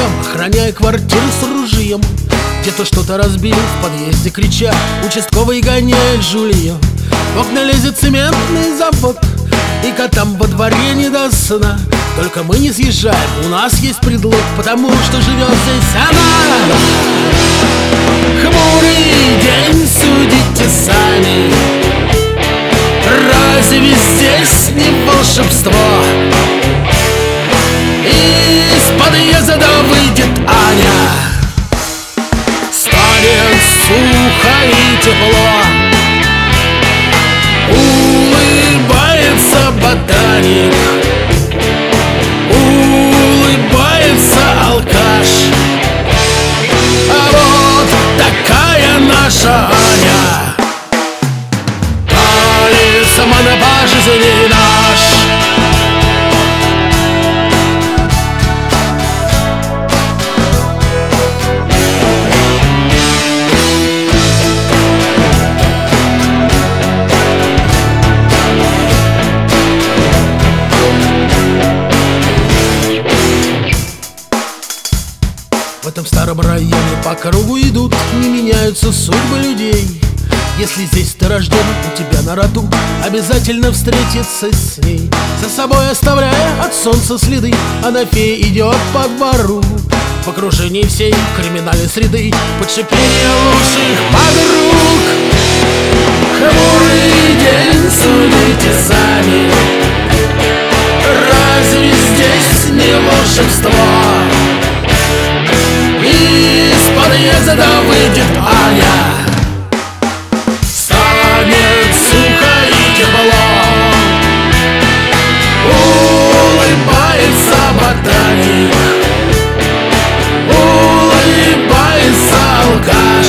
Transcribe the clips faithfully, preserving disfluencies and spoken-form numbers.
ночам, охраняя квартиры с ружьем. Где-то что-то разбили в подъезде, крича, участковый гоняет жулье. В окна лезет цементный завод, и котам во дворе не до сна. Только мы не съезжаем, у нас есть предлог, потому что живет здесь она. Хмурый день, судите сами. Разве здесь не волшебство? Из подъезда выйдет Аня. Станет сухо и тепло. Улыбается ботаник, улыбается алкаш. А вот такая наша Аня. Талисман по жизни наш. В этом старом районе по кругу идут, не меняются судьбы людей. Если здесь ты рожден, у тебя на роду обязательно встретиться с ней. За собой оставляя от солнца следы, она фея идет по двору. В окружении всей криминальной среды, под шипение лучших подруг. Хмурый день, судите сами. Разве здесь не волшебство? Из подъезда выйдет Аня. Станет сухо и тепло. Улыбается ботаник, улыбается алкаш.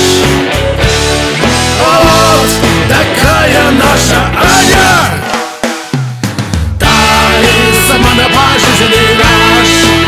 Вот такая наша Аня. Талисман по жизни наш.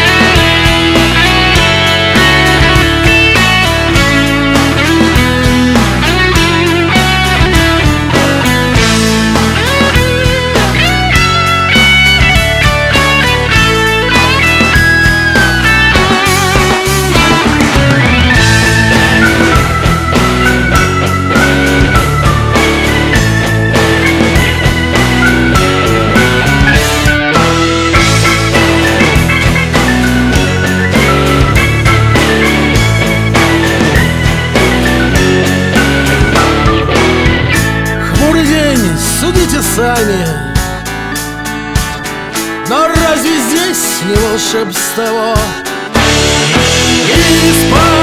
Судите сами. Но разве здесь не волшебство? Из